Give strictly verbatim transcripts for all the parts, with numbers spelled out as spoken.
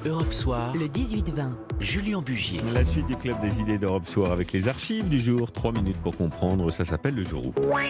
Europe Soir, Le dix-huit vingt. Julien Bugier. La suite du Club des idées d'Europe Soir avec les archives du jour. Trois minutes pour comprendre, ça s'appelle le jour où.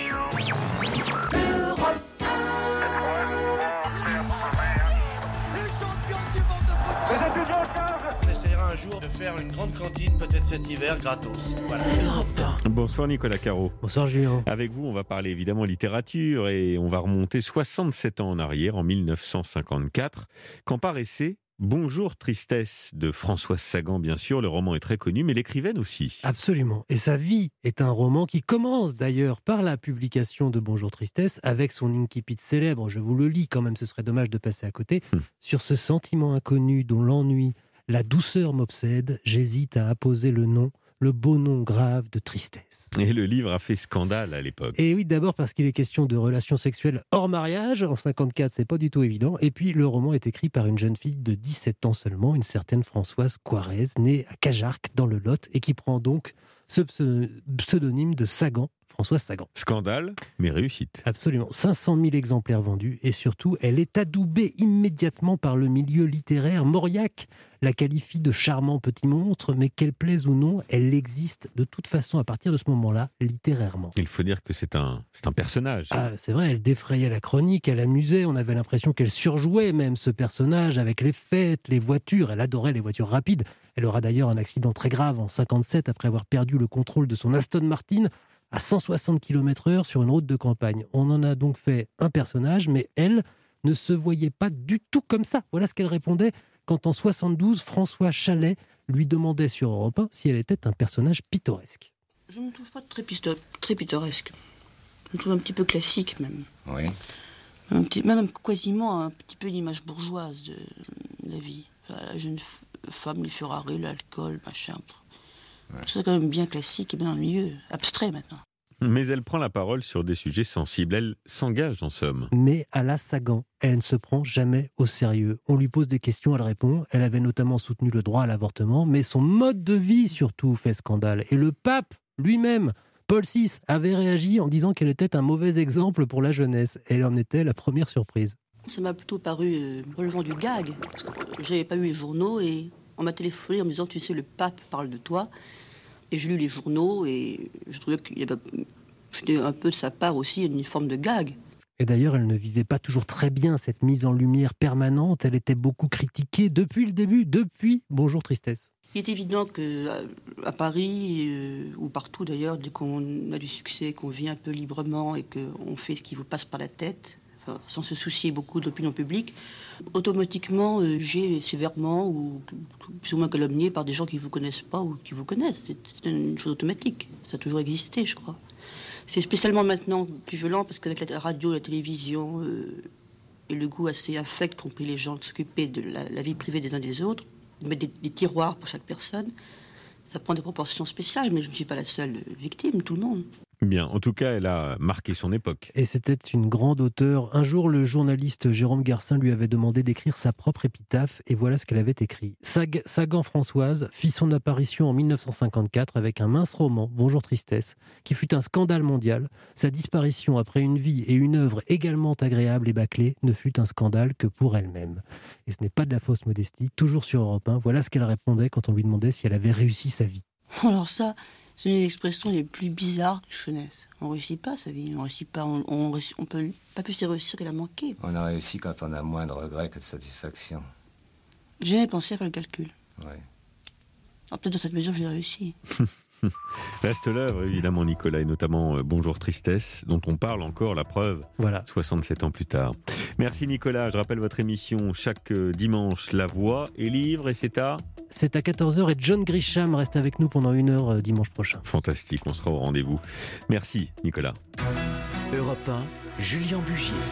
On essaiera un jour de faire une grande cantine, peut-être cet hiver, gratos. Voilà. Europe un. Bonsoir Nicolas Caro. Bonsoir Julien. Avec vous, on va parler évidemment littérature et on va remonter soixante-sept ans en arrière, en mille neuf cent cinquante-quatre, quand paraissait Bonjour Tristesse de Françoise Sagan, bien sûr. Le roman est très connu, mais l'écrivaine aussi. Absolument. Et sa vie est un roman qui commence d'ailleurs par la publication de Bonjour Tristesse avec son incipit célèbre, je vous le lis quand même, ce serait dommage de passer à côté, hum. sur ce sentiment inconnu dont l'ennui, la douceur m'obsède, j'hésite à apposer le nom, le beau nom grave de tristesse. Et le livre a fait scandale à l'époque. Et oui, d'abord parce qu'il est question de relations sexuelles hors mariage. En cinquante-quatre, c'est pas du tout évident. Et puis, le roman est écrit par une jeune fille de dix-sept ans seulement, une certaine Françoise Coirez, née à Cajarc, dans le Lot, et qui prend donc ce pseudonyme de Sagan, Françoise Sagan. Scandale, mais réussite. Absolument. cinq cent mille exemplaires vendus. Et surtout, elle est adoubée immédiatement par le milieu littéraire. Mauriac la qualifie de charmant petit monstre, mais qu'elle plaise ou non, elle existe de toute façon à partir de ce moment-là, littérairement. Il faut dire que c'est un, c'est un personnage. Ah, c'est vrai, elle défrayait la chronique, elle amusait, on avait l'impression qu'elle surjouait même ce personnage avec les fêtes, les voitures. Elle adorait les voitures rapides. Elle aura d'ailleurs un accident très grave en cinquante-sept après avoir perdu le contrôle de son Aston Martin à cent soixante kilomètres heure sur une route de campagne. On en a donc fait un personnage, mais elle ne se voyait pas du tout comme ça. Voilà ce qu'elle répondait quand en soixante-douze, François Chalet lui demandait sur Europe un si elle était un personnage pittoresque. Je ne me trouve pas très, pisto- très pittoresque. Je me trouve un petit peu classique même. Oui. Un petit, même quasiment un petit peu l'image bourgeoise de la vie. Enfin, la jeune f- femme, les Ferrari, l'alcool, machin. Ouais. Tout ça quand même bien classique et bien ennuyeux, abstrait maintenant. Mais elle prend la parole sur des sujets sensibles. Elle s'engage en somme. Mais à la Sagan, elle ne se prend jamais au sérieux. On lui pose des questions, elle répond. Elle avait notamment soutenu le droit à l'avortement, mais son mode de vie surtout fait scandale. Et le pape lui-même, Paul six, avait réagi en disant qu'elle était un mauvais exemple pour la jeunesse. Elle en était la première surprise. Ça m'a plutôt paru euh, relevant du gag. Parce que j'avais pas lu les journaux et on m'a téléphoné en me disant « Tu sais, le pape parle de toi ». Et j'ai lu les journaux et je trouvais qu'il y avait c'était un peu de sa part aussi une forme de gag. Et d'ailleurs, elle ne vivait pas toujours très bien cette mise en lumière permanente. Elle était beaucoup critiquée depuis le début, depuis Bonjour Tristesse. Il est évident qu'à à Paris, euh, ou partout d'ailleurs, dès qu'on a du succès, qu'on vit un peu librement et qu'on fait ce qui vous passe par la tête, enfin, sans se soucier beaucoup de l'opinion publique, automatiquement, euh, j'ai sévèrement ou plus ou moins calomnié par des gens qui ne vous connaissent pas ou qui vous connaissent. C'est, c'est une chose automatique. Ça a toujours existé, je crois. C'est spécialement maintenant plus violent parce qu'avec la radio, la télévision euh, et le goût assez infect qu'ont pris les gens de s'occuper de la, la vie privée des uns des autres, de mettre des, des tiroirs pour chaque personne, ça prend des proportions spéciales, mais je ne suis pas la seule victime, tout le monde. Bien, en tout cas, elle a marqué son époque. Et c'était une grande auteure. Un jour, le journaliste Jérôme Garcin lui avait demandé d'écrire sa propre épitaphe, et voilà ce qu'elle avait écrit. Sag- Sagan Françoise fit son apparition en mille neuf cent cinquante-quatre avec un mince roman, Bonjour Tristesse, qui fut un scandale mondial. Sa disparition après une vie et une œuvre également agréable et bâclée ne fut un scandale que pour elle-même. Et ce n'est pas de la fausse modestie, toujours sur Europe un, voilà ce qu'elle répondait quand on lui demandait si elle avait réussi sa vie. Alors ça, c'est une des expressions les plus bizarres que je connaisse. On ne réussit pas sa vie, on ne réussit pas, on, on, on peut pas plus y réussir qu'elle a manqué. On a réussi quand on a moins de regrets que de satisfaction. J'ai jamais pensé à faire le calcul. Oui. Alors peut-être dans cette mesure, j'ai réussi. Reste l'œuvre, évidemment, Nicolas, et notamment euh, Bonjour Tristesse, dont on parle encore, la preuve, voilà. soixante-sept ans plus tard. Merci Nicolas, je rappelle votre émission chaque euh, dimanche, La Voix et Livre, et c'est à... C'est à quatorze heures et John Grisham reste avec nous pendant une heure euh, dimanche prochain. Fantastique, on sera au rendez-vous. Merci Nicolas. Europe un, Julien Bugier.